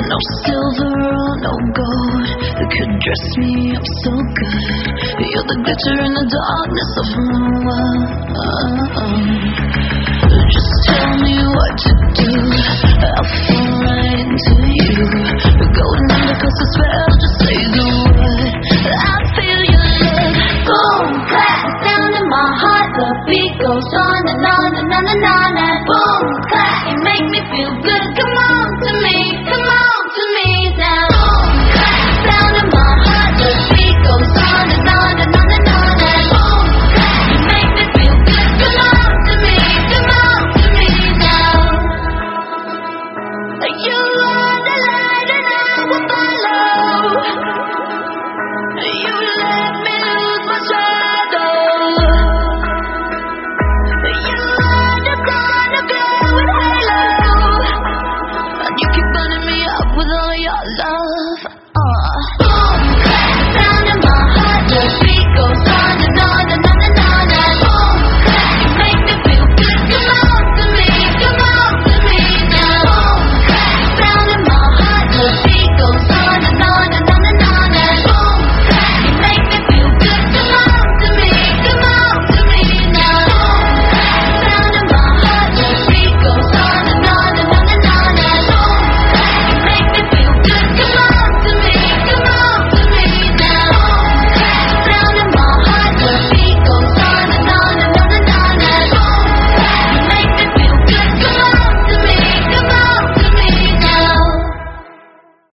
No silver or no gold that could dress me up so good. You're the glitter in the darkness of my world. Just tell me what to do, I'll fall right into you. Going under 'cause the spell, just say the word, I feel your love. Boom, clap, sound in my heart, the beat goes on and on and on and on. And boom, clap, you make me feel good. Come on to me, come on to me now. Boom, clap, sound in my heart, the beat goes on and on and on and on. And boom, clap, you make me feel good. Come on to me now. You are the light and I will follow. You let me lose my shadow. You are the sun, a glowing halo, and you keep burning me up with all your love.